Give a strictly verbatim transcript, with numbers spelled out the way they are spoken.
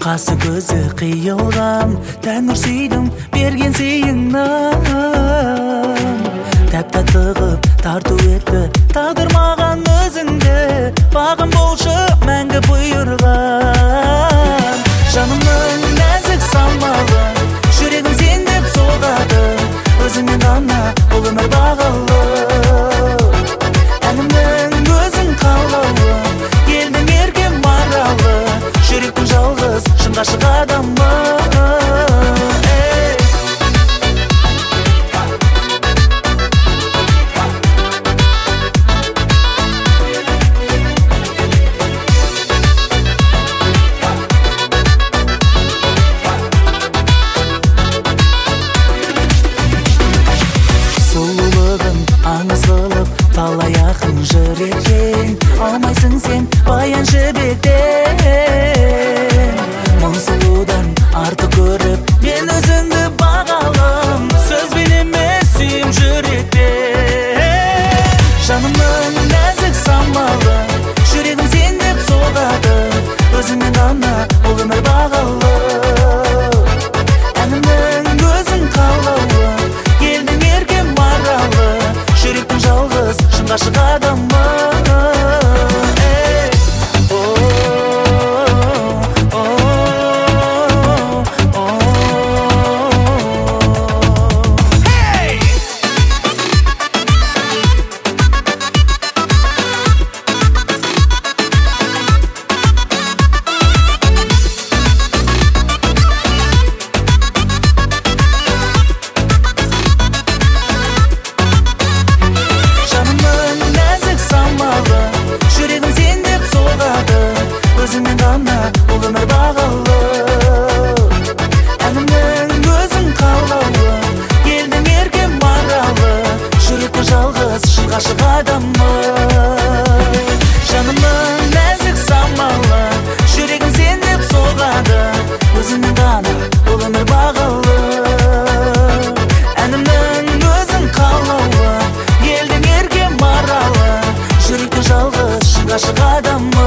қасы көзі қиылған тәңір сүйдім берген сыйыңнан тәп-тәтті қып тарту етті тағдыр маған өзіңді бағым болшы мәңгі бұйырған жанымның нәзік самалы жүрегім сен деп соғады өзіңмен ғана бұл өмір бағалы әнімнің өзің қалауы елдің еркем маралы жүректің жалғыз шын ғашық адамы аңыз қылып талай ақын жыр еткен алмайсың сен баян жібектен мың сұлудан артық көріп мен өзіңді бағалым сөзбен емес сүйем жүректен жанымның нәзік самалы жүрегім сен деп соғады өзіңмен ғана бұл өмір бағалы әнімнің өзің қалауы елдің еркем маралы жүректің жалғыз шын ғашық адамы өзіңмен ғана бұл өмір бағалы әнімнің өзің қалауы елдің еркем маралы жүректі жалғыз шын ғашық адамы жанымның нәзік самалы жүрегім сен деп соғады өзіңмен ғана бұл өмір бағалы әнімнің өзің қалауы елдің еркем маралы жүректі жалғыз шын ғашық адамы